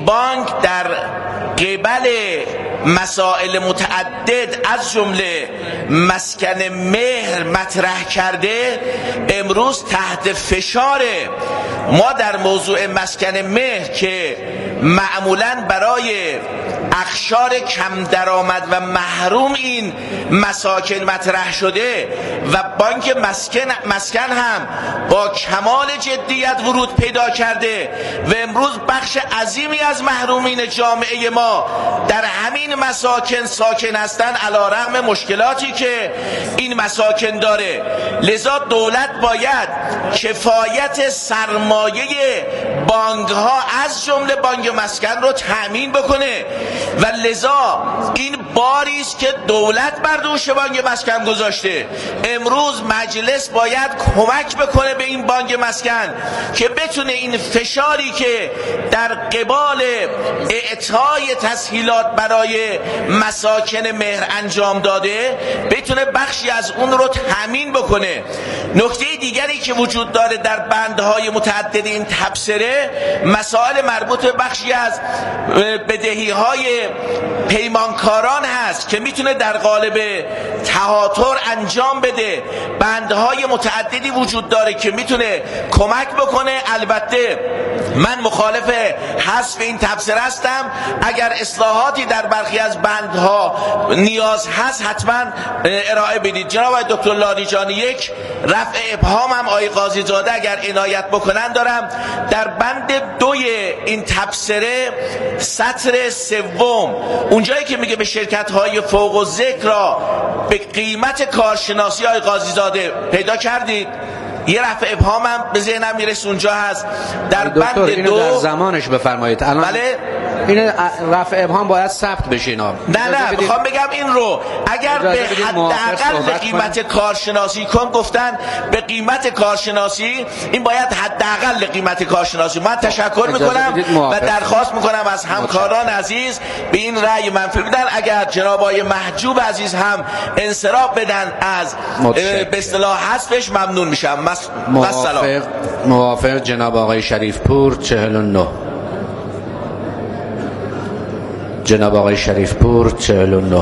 بانک در قبل مسائل متعدد از جمله مسکن مهر مطرح کرده، امروز تحت فشاره. ما در موضوع مسکن مهر که معمولاً برای اقشار کم درآمد و محروم این مساکن مطرح شده و بانک مسکن هم با کمال جدیت ورود پیدا کرده و امروز بخش عظیمی از محرومین جامعه ما در همین مساکن ساکن هستند علیرغم مشکلاتی که این مساکن داره. لذا دولت باید کفایت سرمایه بانک ها از جمله بانک مسکن رو تأمین بکنه و لذا این باری است که دولت بر دوش بانک مسکن گذاشته. امروز مجلس باید کمک بکنه به این بانک مسکن که بتونه این فشاری که در قبال اعطای تسهیلات برای مساکن مهر انجام داده بتونه بخشی از اون رو تامین بکنه. نکته دیگری که وجود داره در بندهای متعدد این تبصره مسائل مربوط به بخشی از بدهی‌های پیمانکاران هست که میتونه در قالب تهاتر انجام بده. بندهای متعددی وجود داره که میتونه کمک بکنه. البته من مخالف حذف این تبصره هستم. اگر اصلاحاتی در برخی از بندها نیاز هست حتما ارائه بدید. جناب آقای دکتر لاریجانی، یک رفع ابهام هم آقای قاضی زاده اگر عنایت بکنن دارم. در بند 2 این تبصره سطر 3 اونجایی که میگه به شرکت‌های فوق الذکر را به قیمت کارشناسی آقای قاضی زاده پیدا کردید، یه رفع ابهام هم به ذهنم میرسه اونجا هست. در بند 2 اینو در زمانش بفرمایید. الان بله این رفع ابهام باید ثبت بشه اینا. نه میخوام بگم این رو اگر به حداقل به قیمت کارشناسی گفتن به قیمت کارشناسی، این باید حداقل قیمت کارشناسی. من تشکر میکنم و درخواست میکنم از همکاران عزیز به این رأی منفی بدن. اگر جناب آقای محجوب عزیز هم انصراف بدن از به اصطلاح حذفش ممنون میشم. موافق جناب آقای شریف پور 49. جناب آقای شریف پور 49.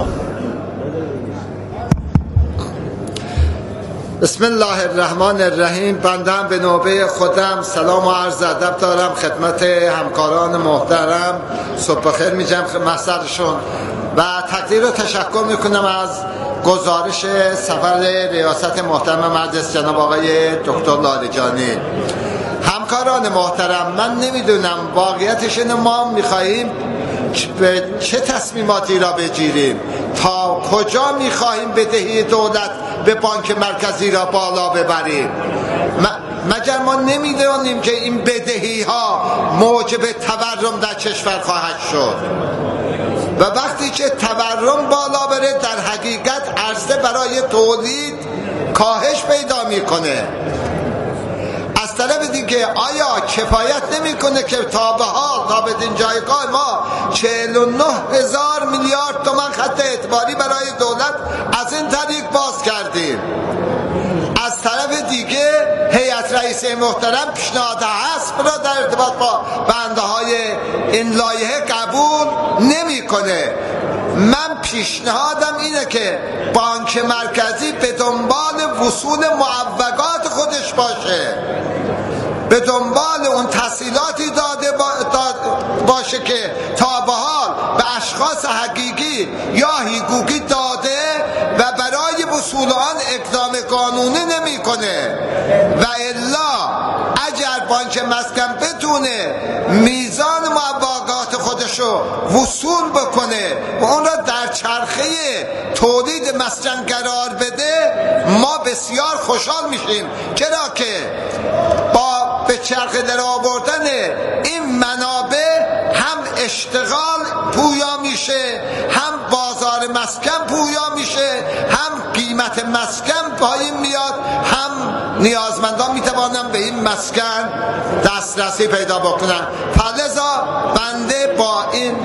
بسم الله الرحمن الرحیم. بنده هم به نوبه خودم سلام و عرض ادب دارم خدمت همکاران محترم. صبح بخیر میگم محضرشون و تقدیر و تشکر میکنم از گزارش سفر ریاست محترم مجلس جناب آقای دکتر لاریجانی. همکاران محترم، من نمیدونم واقعیتش اینه ما میخواییم به چه تصمیماتی را بگیریم، تا کجا میخواهیم بدهی دولت به بانک مرکزی را بالا ببریم. مگر ما نمیدونیم که این بدهی ها موجب تورم در کشور خواهد شد و وقتی که تورم بالا بره در حقیقت عرضه برای تولید کاهش پیدا میکنه. از طرف دیگه آیا کفایت نمیکنه که تا به حال تا بدین جایگاه ما 49,000 میلیارد تومان خط اعتباری برای دولت از این طریق باز کردیم؟ از طرف دیگه هیئت رئیسه محترم پیشنهاد حذف را در ارتباط با بندهای این لایحه قبول نمیکنه. من پیشنهادم اینه که بانک مرکزی به دنبال وصول معوقات خودش باشه، به دنبال اون تسهیلاتی داده باشه که تا به حال به اشخاص حقیقی یا حقوقی داده و برای وصول آن اقدام قانونی نمیکنه. و الا اگر بانک مسکن بتونه میزان معوقات خودشو وصول بکنه و اون را در چرخه تولید مسکن قرار بده، ما بسیار خوشحال میشیم. چرا که با به چرخه در آوردن این منابع هم اشتغال پویا میشه، هم بازار مسکن پویا میشه، هم قیمت مسکن پایین میاد، هم نیازمندان میتوانن به این مسکن دسترسی پیدا بکنن. فلذا بنده با این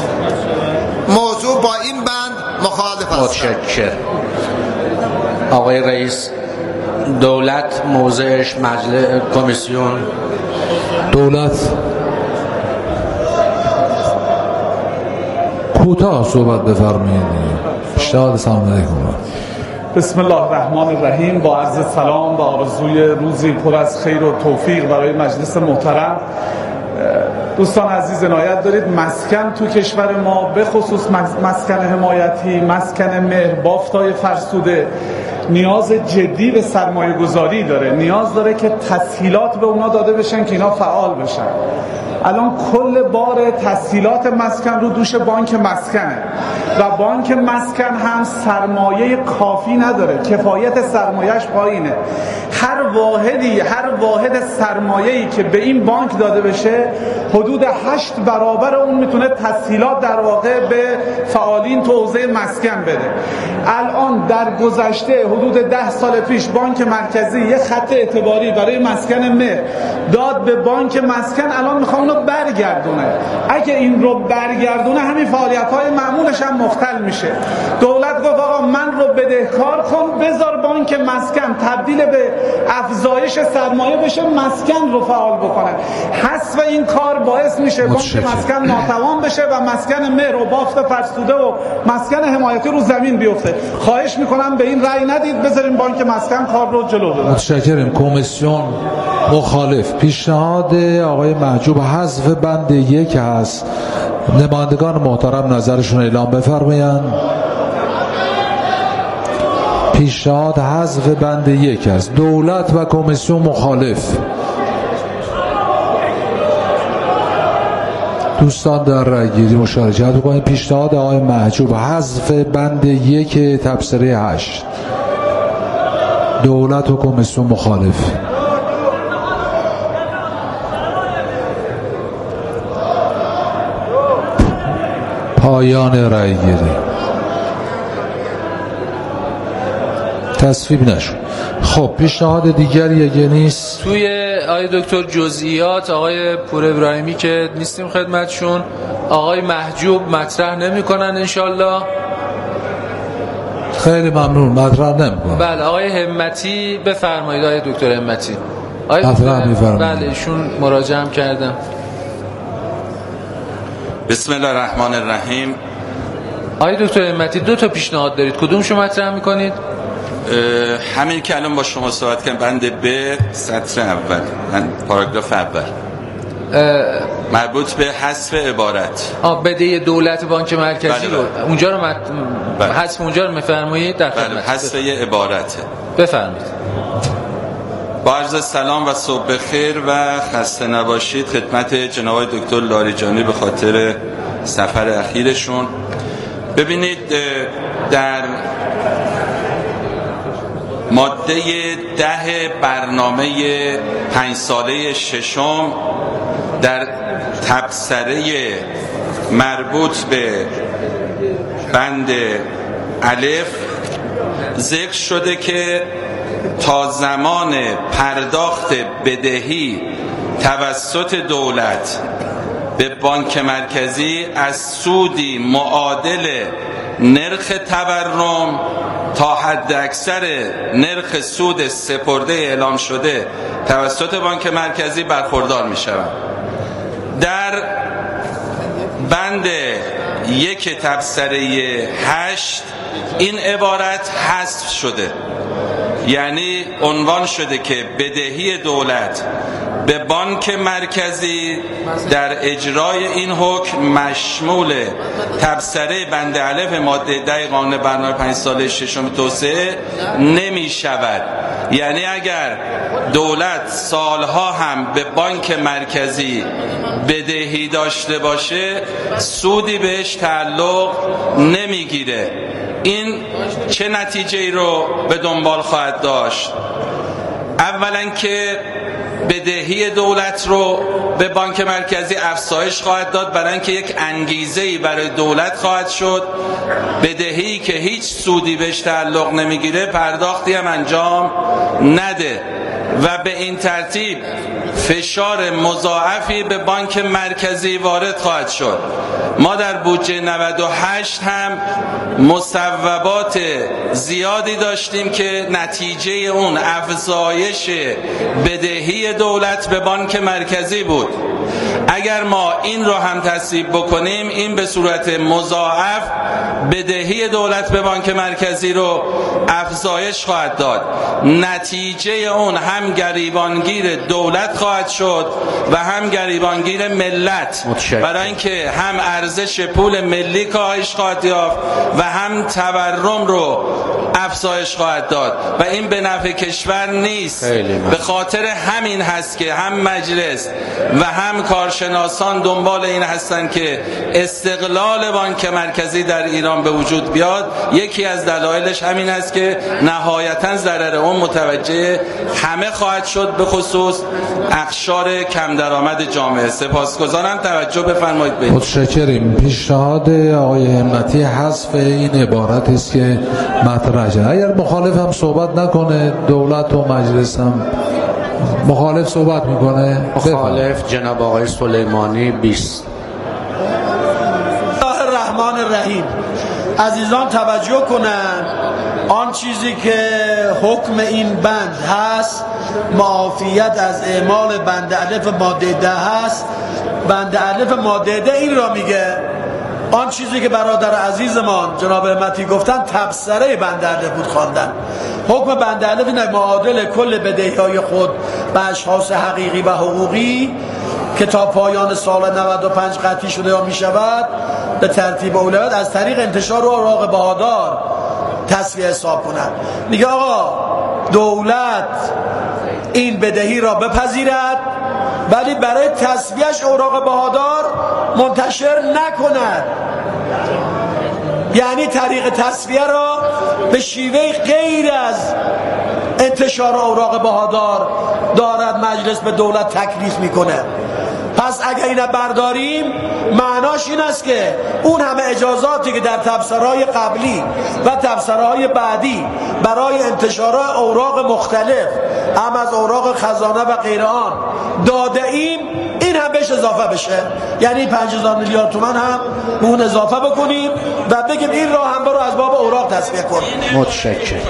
موضوع با این بند مخالف هستم. متشکرم. آقای رئیس، دولت موضعش مجلس کمیسیون. دولت کوتاه صحبت بفرمایید. پیشنهاد. سلام علیکم. بسم الله الرحمن الرحیم. با عرض سلام و آرزوی روزی پر از خیر و توفیق برای مجلس محترم. دوستان عزیز، عنایت دارید مسکن تو کشور ما به خصوص مسکن حمایتی، مسکن مهر بافتای فرسوده نیاز جدی به سرمایه گذاری داره. نیاز داره که تسهیلات به اونا داده بشن که اینا فعال بشن. الان کل بار تسهیلات مسکن رو دوش بانک مسکنه و بانک مسکن هم سرمایه کافی نداره، کفایت سرمایهش پایینه. هر واحد سرمایه‌ای که به این بانک داده بشه حدود 8 برابر اون میتونه تسهیلات در واقع به فعالین تو حوزه مسکن بده. الان در گذشته حدود 10 سال پیش بانک مرکزی یه خط اعتباری برای مسکن مهر داد به بانک مسکن، الان میخوام اونو برگردونه. اگه این رو برگردونه همین فعالیت‌های معمولش هم مختل میشه. دولت گفت آقا من رو بدهکار کن، بذار بانک مسکن تبدیل به افزایش سرمایه بشه، مسکن رو فعال بکنه. حذف این کار باعث میشه بانک مسکن ناتوان بشه و مسکن مهر و بافت فرسوده و مسکن حمایتی رو زمین بیفته. خواهش میکنم به این رأی ندید، بذاریم بانک مسکن کار رو جلو ببره. متشکرم. کمیسیون مخالف. پیشنهاد آقای محجوب حذف بند 1 هست. نمایندگان محترم نظرشون اعلام بفرمایند. پیشنهاد حذف بند 1 است. دولت و کمیسیون مخالف. دوستان در رأی‌گیری مشارکت بکنید. پیشنهاد آقای محجوب حذف بند 1 تبصره 8. دولت و کمیسیون مخالف. پایان رأی‌گیری. تصویب نشد. خب پیشنهاد دیگری اگه نیست، توی آقای دکتر جزئیات آقای پور ابراهیمی که نیستیم خدمتشون، آقای محجوب مطرح نمی‌کنن انشالله. خیلی ممنون. مطرح نمی‌کنن. بله آقای همتی بفرمایید. آقای دکتر همتی. مطرح می‌فرمایید. بله ایشون مراجعه کردن. بسم الله الرحمن الرحیم. آقای دکتر همتی 2 تا پیشنهاد دارید، کدومشو مطرح می‌کنید؟ همین که الان با شما صحبت کردم، بند ب سطر اول، پاراگراف اول مربوط به حذف عبارت بده دولت بانک مرکزی. بله رو اونجا رو حذف اونجا رو می‌فرمایید در خدمت. حذف یه عبارته. بفرمایید. با عرض سلام و صبح بخیر و خسته نباشید خدمت جناب آقای دکتر لاریجانی به خاطر سفر اخیرشون. ببینید در ماده 10 برنامه 5 ساله ششم در تبصره مربوط به بند الف ذکر شده که تا زمان پرداخت بدهی توسط دولت به بانک مرکزی از سودی معادل نرخ تورم تا حد اکثر نرخ سود سپرده اعلام شده توسط بانک مرکزی برخوردار می شوند. در بند 1 تبصره 8 این عبارت حذف شده، یعنی عنوان شده که بدهی دولت به بانک مرکزی در اجرای این حکم مشمول تبصره بند الف ماده 10 قانون برنامه 5 ساله ششم توسعه نمی شود. یعنی اگر دولت سالها هم به بانک مرکزی بدهی داشته باشه سودی بهش تعلق نمیگیره. این چه نتیجه‌ای رو به دنبال خواهد داشت؟ اولا که بدهی دولت رو به بانک مرکزی افزایش خواهد داد، برای اینکه یک انگیزه‌ای برای دولت خواهد شد بدهی که هیچ سودی بهش تعلق نمیگیره پرداختی هم انجام نده. و به این ترتیب فشار مضاعفی به بانک مرکزی وارد خواهد شد. ما در بودجه 98 هم مصوبات زیادی داشتیم که نتیجه اون افزایش بدهی دولت به بانک مرکزی بود. اگر ما این رو هم تصویب بکنیم، این به صورت مضاعف بدهی دولت به بانک مرکزی رو افزایش خواهد داد. نتیجه اون هم گریبانگیر دولت خواهد شد و هم گریبانگیر ملت، برای اینکه هم ارزش پول ملی کاهش خواهد یافت و هم تورم رو افزایش خواهد داد و این به نفع کشور نیست. به خاطر همین هست که هم مجلس و هم کارشناسان دنبال این هستن که استقلال بانک مرکزی در ایران به وجود بیاد. یکی از دلایلش همین است که نهایتا ضرر اون متوجه همه خواهد شد، به خصوص اقشار کم درآمد جامعه. سپاسگزارم، توجه بفرمایید. متشکریم. پیشنهاد آقای همتی حذف این عبارت است که مطرح شد. اگر مخالف هم صحبت نکنه، دولت و مجلس هم مخالف صحبت میکنه. مخالف جناب آقای سلیمانی 20. الله الرحمن الرحیم. عزیزان توجه کنند، آن چیزی که حکم این بند هست معافیت از اعمال بند الف ماده 10 هست. بند الف ماده 10 این را میگه. آن چیزی که برادر عزیزمان جناب همتی گفتن تبصره بند الف بود خواندن. حکم بند الف اینه معادل کل بدهی‌های خود به اشخاص حقیقی و حقوقی که تا پایان سال 95 قطعی شده یا می شود به ترتیب اولویت از طریق انتشار اوراق بهادار تصفیه حساب کنند. میگه آقا دولت این بدهی را بپذیرد ولی برای تصفیهش اوراق بهادار منتشر نکند. یعنی طریق تصفیه را به شیوه غیر از انتشار اوراق بهادار دارد مجلس به دولت تکلیف میکنه. پس اگر اینا برداریم معناش این است که اون همه اجازاتی که در تبصره‌های قبلی و تبصره‌های بعدی برای انتشار اوراق مختلف هم از اوراق خزانه و غیر آن داده ایم، این هم بهش اضافه بشه. یعنی 5000 میلیارد تومان هم اون اضافه بکنیم و بگیم این را هم برو از باب اوراق تصفیه کن. متشکرم.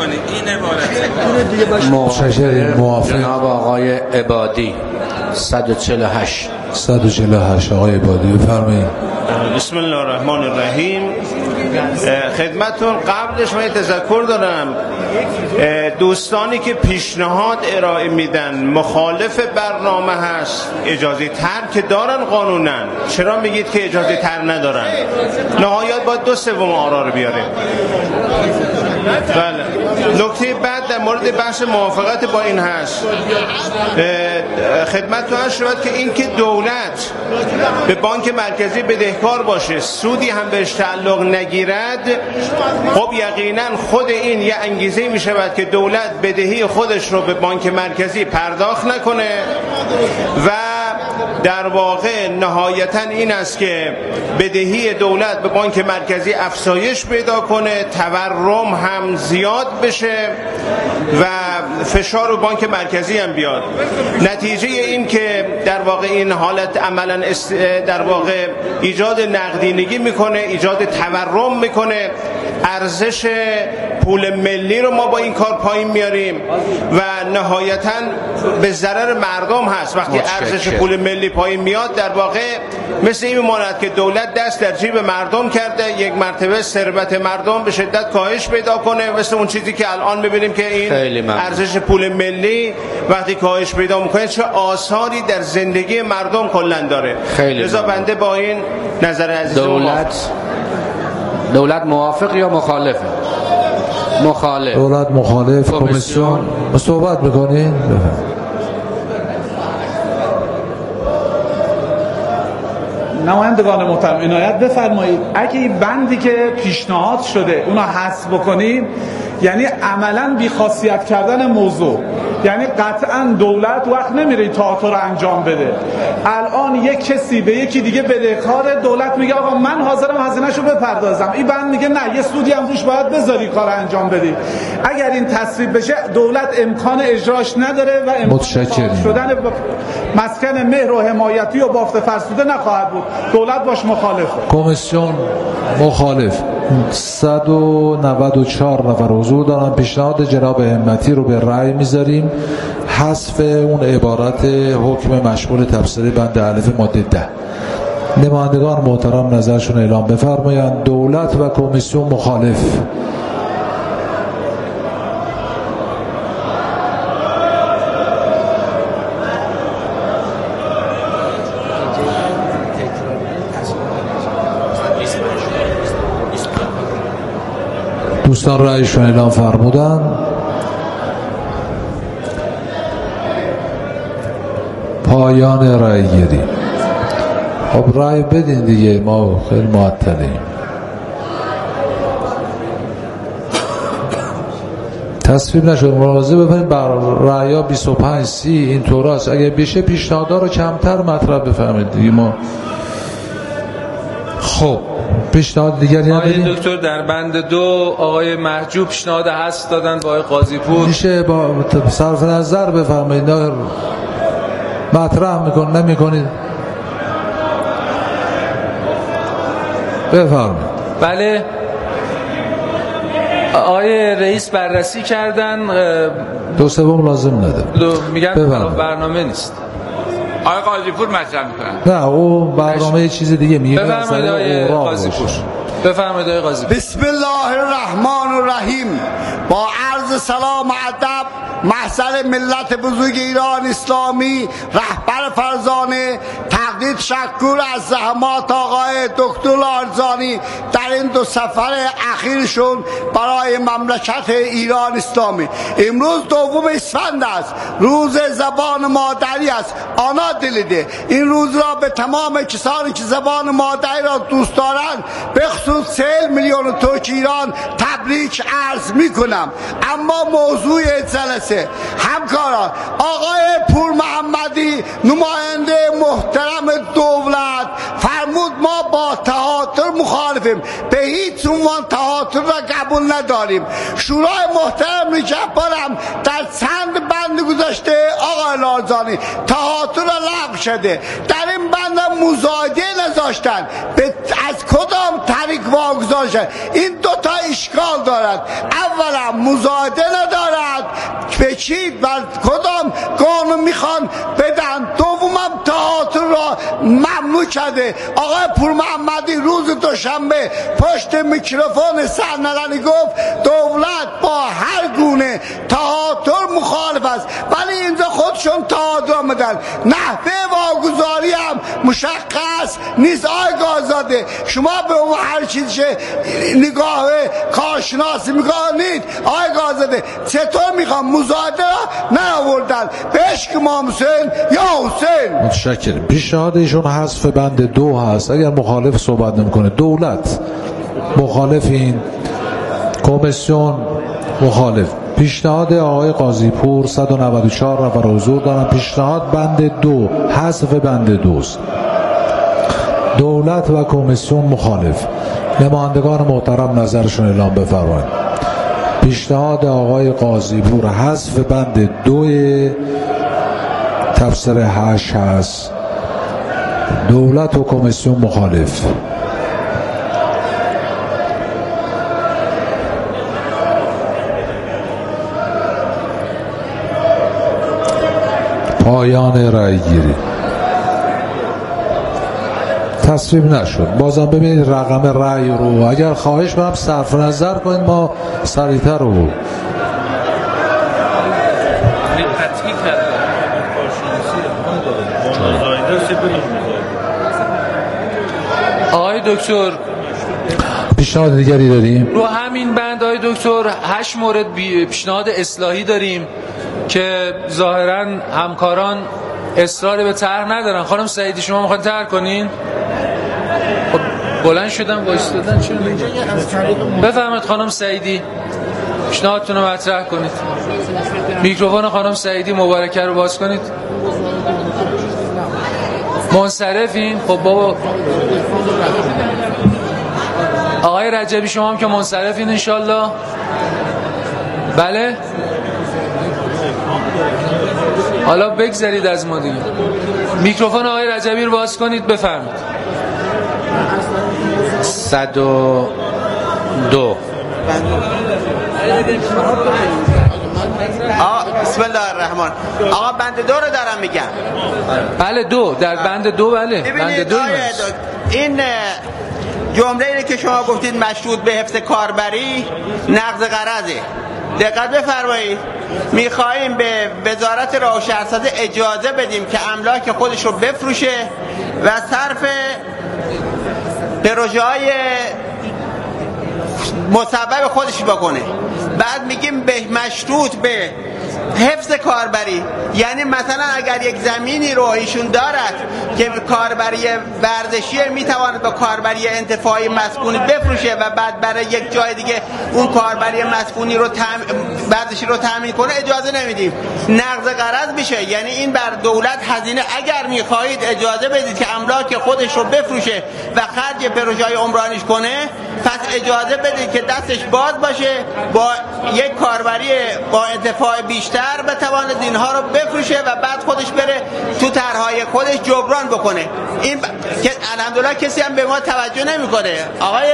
متشکرم. موافق جناب آقای عبادی 148. 148 آقای عبادی بفرمایید. بسم الله الرحمن الرحیم. خدمتتون قبلش من تذکر دارم، دوستانی که پیشنهاد ارائه میدن مخالف برنامه هست، اجازه ترک دارن قانونا. چرا میگید که اجازه تر ندارن؟ نهایت باید 2/3 آرا رو بیاره. بله. نکته بعد در مورد بحث موافقت با این هست، خدمتتون عرض شود که این که دولت به بانک مرکزی بدهکار باشه، سودی هم بهش تعلق نگیرد، خب یقینا خود این یه انگیزه می شود که دولت بدهی خودش رو به بانک مرکزی پرداخت نکنه و در واقع نهایتا این است که بدهی دولت به بانک مرکزی افزایش پیدا کنه، تورم هم زیاد بشه و فشار رو بانک مرکزی هم بیاد. نتیجه این که در واقع این حالت عملا در واقع ایجاد نقدینگی میکنه، ایجاد تورم میکنه، ارزش پول ملی رو ما با این کار پایین میاریم و نهایتا به ضرر مردم هست. وقتی ارزش پول ملی پایین میاد در واقع مثل این میماند که دولت دست در جیب مردم کرده، یک مرتبه ثروت مردم به شدت کاهش پیدا کنه، مثل اون چیزی که الان میبینیم که این ارزش پول ملی وقتی کاهش پیدا میکنه چه آثاری در زندگی مردم کلا داره. لذا بنده با این نظر عزیز دولت موافق یا مخالفه؟ مخالف. دولت مخالف. کمیسیون صحبت میکنین؟ نمایندگان محترم عنایت بفرمایید. اگه این بندی که پیشنهاد شده اونا حذف بکنیم، یعنی عملاً بی‌خاصیت کردن موضوع. یعنی قطعا دولت وقت نمیره تئاتر رو انجام بده. الان یک کسی به یکی دیگه بدهکار، دولت میگه آقا من حاضرم هزینه‌شو بپردازم، این بند میگه نه یه سودی هم روش باید بذاری کار انجام بدی. اگر این تصویب بشه دولت امکان اجراش نداره و امکان شدن مسکن مهر و حمایتی و بافت فرسوده نخواهد بود. دولت باش مخالفه. کمیسیون مخالف. 194 نفر حضور دارن. پیشنهاد جناب همتی رو به رأی میذاریم، حذف اون عبارت حکم مشمول تفسیر بند الف ماده 10. نمایندگان محترم نظرشون اعلام بفرمایند. دولت و کمیسیون مخالف. دوستان رأیشون اعلام فرمودن. پایان رأی گیری. خب رأی بدین دیگه، ما خیلی معطلیم. تصویب نشد. ملاحظه بفرمایید بر رأی‌ها 25-30 این طوراست. اگه بشه پیشنهادها رو کمتر مطرح بفرمایید دیگه. ما خب پیشنهاد دیگری نداریم. آقای دکتر در بند 2 آقای محجوب پیشنهاد حذف دادن با آقای قاضی پور. میشه با صرف نظر بفرمایید، مطرح نمی‌کنید بفرمایید. بله آقای رئیس بررسی کردن، 2/3 لازم نداره. میگن برنامه نیست. آقای قاضی پور مطرح میکنن. نه او برنامه یه چیز دیگه میگه. بفرمایید آقای قاضی پور. بفرمایید آقای قاضی پور. بسم الله الرحمن الرحیم. با عرض سلام و ادب محضر ملت بزرگ ایران اسلامی، رهبر فرزانه، تقدیر تشکر از زحمات آقای دکتر لارزانی در این 2 سفر اخیرشون برای مملکت ایران اسلامی. امروز 2 اسفند است، روز زبان مادری است. آنا دلیده این روز را به تمام کسانی که زبان مادری را دوست دارند، به خصوص 40 میلیون ترک ایران تبریک عرض می کنم. اما موضوع جلسه همکاران، آقای پور محمدی نماینده محترم دولت فرمود ما با تهاتر مخالفیم، به هیچ عنوان تهاتر را قبول نداریم. شورای محترم نگهبانم در چند بند گذاشته آقای لارزانی تهاتر را لغو شده، در این بند مزایده نذاشتن، از کدام طریق واگذار شد؟ این 2 تا اشکال دارد. اولا مزایده ندارد به چی و کدام قانون میخوان بدن، دومم تئاتر را ممنوع کرده. آقای پور محمدی روز دوشنبه پشت میکروفون سرنرانی گفت دولت با هر گونه تئاتر مخالف است، ولی اینجا خودشون تئاتر آمدن. نحوه واگذاری هم مشخص نیست. آقای گازاده شما به اون هر چیزی نگاه کارشناسی میکنید، آقای گازاده چطور میخوام مزایده را نآوردن بهش که ما حسین یا حسین. متشکرم. پیشنهاد ایشون حذف بند 2 هست. اگر مخالف صحبت نمیکنه، دولت مخالف، این کمیسیون مخالف. پیشنهاد آقای قاضی پور 194 نفر حضور دارن. پیشنهاد بند 2 حذف بند 2 است. دولت و کمیسیون مخالف. نمایندگان محترم نظرشون اعلام بفرمایید. پیشنهاد آقای قاضی پور حذف بند 2 تفسیر 8 هست. دولت و کمیسیون مخالف. پایان رأی گیری. تصویب نشد. بازم ببینید رقم رأی رو. اگر خواهش کنم صرف نظر کنید ما سریعتر رو. آقای دکتر پیشنهاد دیگری داریم؟ رو همین بند آقای دکتر 8 مورد پیشنهاد اصلاحی داریم که ظاهرا همکاران اصرار به طرح ندارن. خانم سعیدی شما میخواین طرح کنین؟ خب بلند شدن وایستادن چرا نمیگن؟ بفرمایید خانم سعیدی. پیشنهادتون رو مطرح کنید. میکروفون خانم سعیدی مبارکه رو باز کنید. منصرفین؟ خب بابا آقای رجبی شما هم که منصرفین انشالله؟ بله؟ حالا بگذارید از ما دیگه. میکروفون آقای رجبی رو باز کنید، بفرمایید. 102. بسم الله الرحمن. آقا بند 2 رو دارم میگم. بله 2 در بند 2. بله بند 2. این جمله که شما گفتید مشروط به حفظ کاربری نقض غرضه. دقت بفرمایید. میخواییم به وزارت راه و شهرسازی اجازه بدیم که املاک خودش رو بفروشه و صرف پروژه‌های مسبب خودش بکنه. بعد میگیم به مشروط به حفظ کاربری، یعنی مثلا اگر یک زمینی رو ایشون دارد که کاربری ورزشی میتواند با کاربری انتفاعی مسکونی بفروشه و بعد برای یک جای دیگه اون کاربری مسکونی رو ورزشی رو تامین کنه، اجازه نمیدیم. نقض غرض میشه. یعنی این بر دولت هزینه. اگر میخواهید اجازه بدید که املاک خودش رو بفروشه و خرج پروژه‌های عمرانیش کنه، پس اجازه بدید که دستش باز باشه، با یک کاربری با انتفاع بیشتر بتواند اینها رو بفروشه و بعد خودش بره تو طرحهای خودش جبران بکنه. این که الحمدلله کسی هم به ما توجه نمیکنه. آقای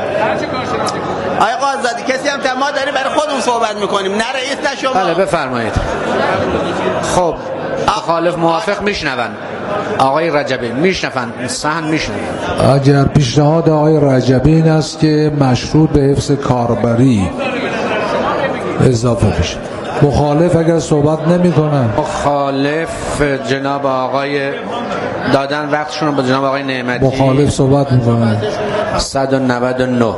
قاضی کسی هم ما داریم برای خودمون صحبت میکنیم، نه رئیس نه شما. بله بفرمایید. خب مخالف موافق میشنون. آقای رجبی میشنون، صحن میشنون. اگر پیشنهاد آقای رجبی این است که مشروط به حفظ کاربری اضافه بشه، مخالف اگر صحبت نمی کنن. مخالف جناب آقای دادن وقتشون رو به جناب آقای نعمتی. مخالف صحبت می کنن. 199.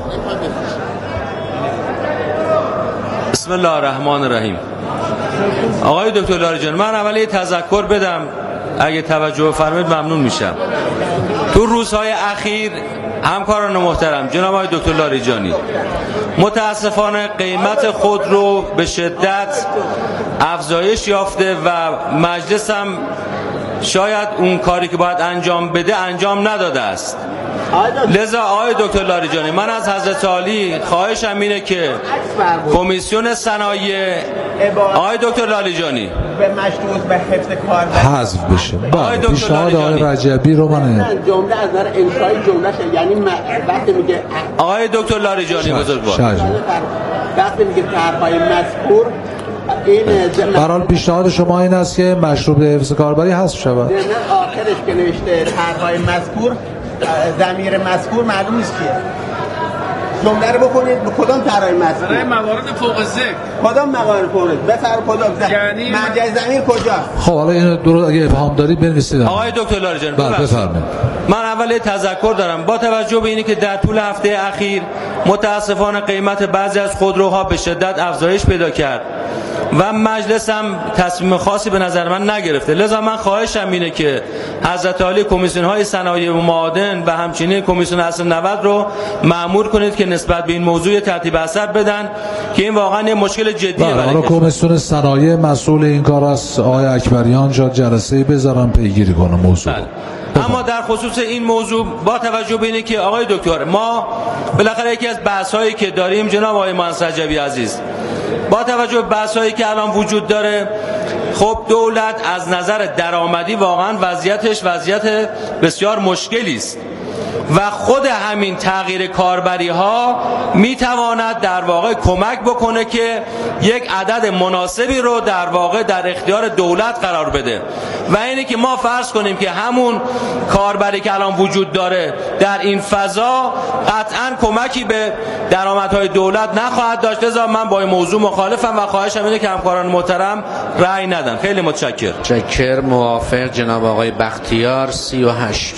بسم الله الرحمن الرحیم. آقای دکتر لاریجانی، من اول یه تذکر بدم، اگه توجه بفرمایید ممنون میشم. تو روزهای اخیر همکاران محترم جناب آقای دکتر لاریجانی متاسفانه قیمت خودرو به شدت افزایش یافته و مجلس هم شاید اون کاری که باید انجام بده انجام نداده است. لذا آقای دکتر لاریجانی، من از حضرت عالی خواهشم اینه که کمیسیون صنایع آقای دکتر لاریجانی به مشروط به حفظ کاربری حذف بشه. بله پیشنهاد آقای رجبی رو من جمله از نظر انشای جمله شه، یعنی وقتی میگه آقای دکتر لاریجانی بزرگوار وقتی میگه طرح‌های مذکور برحال پیشنهاد شما این است که مشروط به حفظ کاربری حذف شود. نه آخرش که نوشته طرح‌های مذکور، ضمیر مذکور معلوم نیست کیه. جمله رو بکنید به کدام طرح‌های مذکور؟ برای موارد فوق ذکر. کدام موارد فوق ذکر؟ بفرمایید کدام؟ یعنی مرجع ضمیر کجا؟ خب حالا اینو درست اگه ابهام دارید بنویسید. آقای دکتر لاریجانی بفرمایید. من اول تذکر دارم با توجه به اینی که در طول هفته اخیر متاسفانه قیمت بعضی از خودروها به شدت افزایش پیدا کرد و مجلس هم تصمیم خاصی به نظر من نگرفته. لذا من خواهشم اینه که حضرت عالی کمیسیون های صنایع و معادن و همچنین کمیسیون اصل 90 رو مأمور کنید که نسبت به این موضوع ترتیب اثر بدن که این واقعا یه مشکل جدیه. حالا کمیسیون صنایع مسئول این کار است. آقای اکبریان جا جلسه‌ای بذارن پیگیری کنه موضوع. اما در خصوص این موضوع با توجه به اینه که آقای دکتر ما بالاخره یکی از بحث‌هایی که داریم جناب آقای منصرجبی عزیز، با توجه به بحث‌هایی که الان وجود داره، خب دولت از نظر درآمدی واقعا وضعیتش وضعیت بسیار مشکلی است و خود همین تغییر کاربری ها میتواند در واقع کمک بکنه که یک عدد مناسبی رو در واقع در اختیار دولت قرار بده و اینه که ما فرض کنیم که همون کاربری که الان وجود داره در این فضا قطعا کمکی به درآمدهای دولت نخواهد داشت. لذا من با این موضوع مخالفم و خواهشم اینه که همکاران محترم رأی ندن. خیلی متشکرم. موافق جناب آقای بختیار 38.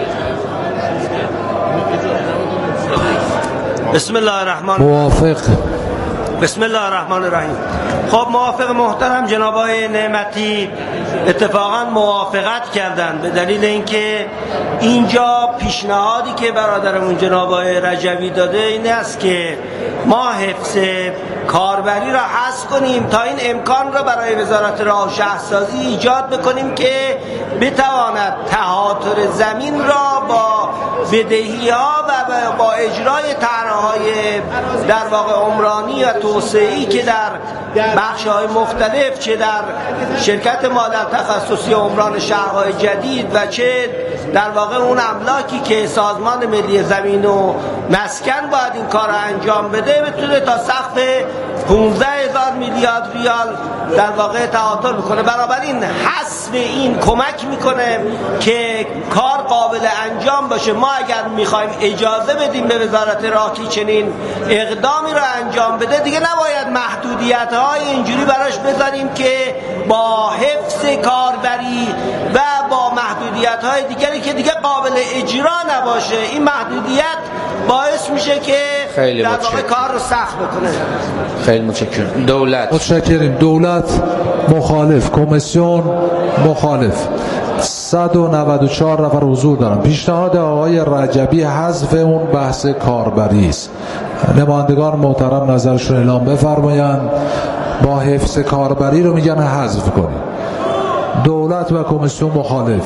بسم الله الرحمن موافق. بسم الله الرحمن الرحیم. خب موافق محترم جناب آقای نعمتی اتفاقا موافقت کردن به دلیل اینکه اینجا پیشنهادی که برادرمون جناب آقای رجبی داده این است که ما حفظ کاربری را حذف کنیم تا این امکان را برای وزارت راه و شهرسازی ایجاد بکنیم که بتواند تهاتر زمین را با بدهی‌ها و با اجرای طرح‌های در واقع عمرانی و توسعه‌ای که در بخش‌های مختلف، چه در شرکت ما در تخصصی عمران شهرهای جدید و چه در واقع اون املاکی که سازمان ملی زمین و مسکن باید این کار را انجام بده، بتونه تا سقف 15,000 میلیارد ریال در واقع تهاتر بکنه. بنابراین حذف این کمک میکنه که کار قابل انجام باشه. ما اگر میخوایم اجازه بدیم به وزارت راه که چنین اقدامی را انجام بده، دیگه نباید محدودیت های اینجوری براش بذاریم که با حفظ کاربری و با محدودیت های دیگری که دیگه قابل اجرا نباشه، این محدودیت باعث میشه که در واقع کار رو سخت بکنه. خیلی متشکرم. دولت متشکریم. دولت مخالف، کمیسیون مخالف. 194 نفر حضور دارن. پیشنهاد آقای رجبی حذف اون بحث کاربری است. نمایندگان محترم نظرشون اعلام بفرمایند. با حفظ کاربری رو میگن حذف کنید. دولت و کمیسیون مخالف.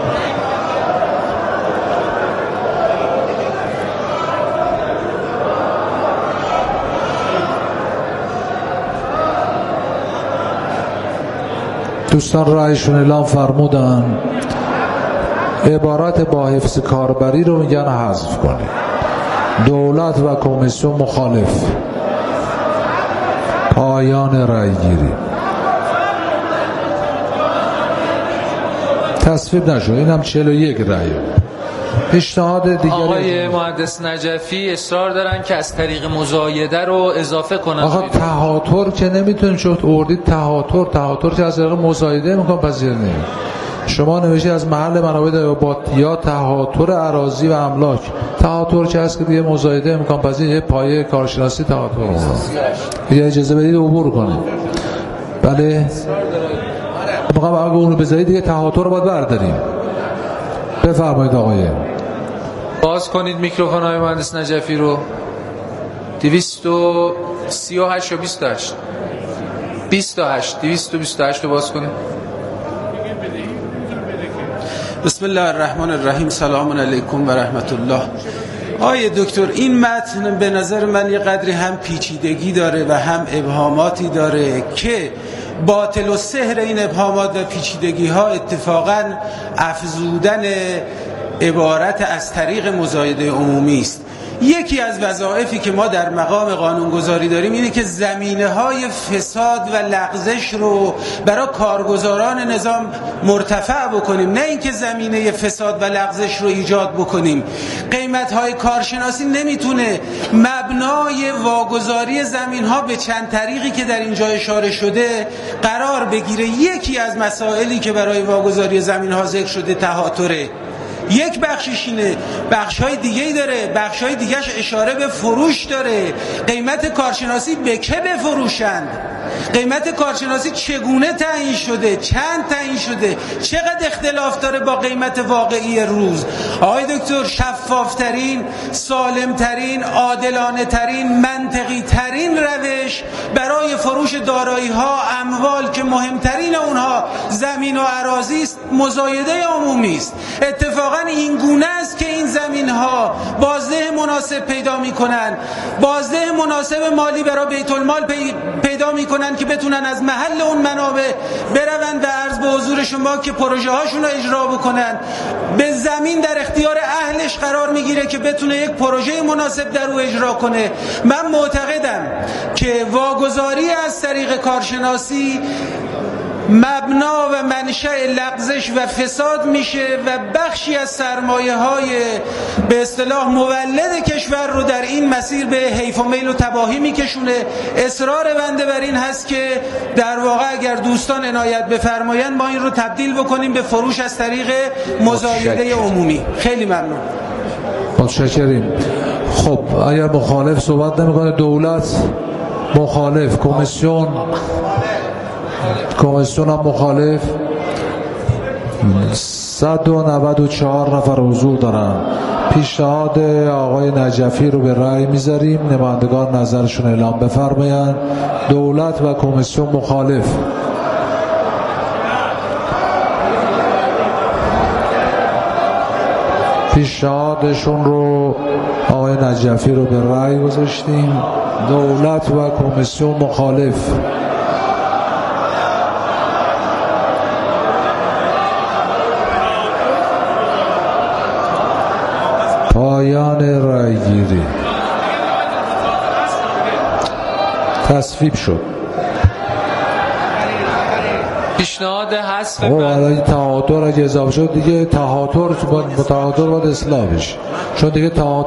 دوستان رأیشون اعلام فرمودن. عبارت با حفظ کاربری رو میگن حذف کنید. دولت و کمیسیون مخالف. پایان رأی گیری. تصویب نشد. اینم 41 رأی. پیشنهاد دیگری آقای مهندس نجفی اصرار دارن که از طریق مزایده رو اضافه کنن. آقا تهاتر که نمیتونید، شد اردید تهاتر که از طریق مزایده امکان پذیر نیست. شما نوشید از محل منابع یا تهاتر اراضی و املاک. تهاتر که هست که دیگه مزایده امکان پذیر، یه پایه کارشناسی تهاتر دیگه اجازه بدید عبور کنید. بله میخوام اگه اونو بذارید دیگه تهاتر رو باید برداریم. بفرمایید آقای. باز کنید میکروفون های مهندس نجفی رو. 238 و 228 رو باز کنید. بسم الله الرحمن الرحیم. سلام علیکم و رحمت الله. آقای دکتر، این متن به نظر من یه قدری هم پیچیدگی داره و هم ابهاماتی داره که باطل و سحر این ابهامات و پیچیدگی ها اتفاقا افزودن عبارت از طریق مزایده عمومی است. یکی از وظایفی که ما در مقام قانونگذاری داریم اینه که زمینه‌های فساد و لغزش رو برای کارگزاران نظام مرتفع بکنیم، نه اینکه زمینه فساد و لغزش رو ایجاد بکنیم. قیمت‌های کارشناسی نمیتونه مبنای واگذاری زمین‌ها به چند طریقی که در اینجا اشاره شده قرار بگیره. یکی از مسائلی که برای واگذاری زمین‌ها ذکر شده تهاتره. یک بخشش اینه، بخش‌های دیگه‌ای داره، بخش‌های دیگه‌اش اشاره به فروش داره. قیمت کارشناسی به که بفروشند؟ قیمت کارشناسی چگونه تعیین شده؟ چند تعیین شده؟ چقدر اختلاف داره با قیمت واقعی روز؟ آقای دکتر، شفافترین، سالمترین، عادلانه‌ترین، منطقی‌ترین روش برای فروش دارایی‌ها، اموال که مهمترین اونها زمین و اراضی است، مزایده عمومی است. اتفاقاً این گونه است که این زمین‌ها بازده مناسب پیدا می‌کنند، بازده مناسب مالی برای بیت المال پیدا می‌کنند که بتونن از محل اون منابع بروند و عرض به حضور شما که پروژه هاشون رو اجرا بکنن. به زمین در اختیار اهلش قرار میگیره که بتونه یک پروژه مناسب در او اجرا کنه. من معتقدم که واگذاری از طریق کارشناسی مبنا و منشأ لغزش و فساد میشه و بخشی از سرمایه‌های به اصطلاح مولد کشور رو در این مسیر به حیف و میل و تباهی میکشونه. اصرار بنده بر این هست که در واقع اگر دوستان عنایت بفرمایند ما این رو تبدیل بکنیم به فروش از طریق مزایده عمومی. خیلی ممنون. متشکریم. خب اگر مخالف صحبت نمیکنه دولت مخالف، کمیسیون هم مخالف. 194 نفر حضور دارن. پیشنهاد آقای نجفی رو به رأی میذاریم. نمایندگان نظرشون اعلام بفرمایند. دولت و کمیسیون مخالف. پیشنهادشون رو آقای نجفی رو به رأی گذاشتیم. دولت و کمیسیون مخالف. پایان رأی گیری. تصویب شد. پیشنهاد حذف این تهاتر اگه اضافه شد دیگه تهاتر باید اصلاح بشه، چون دیگه تهاتر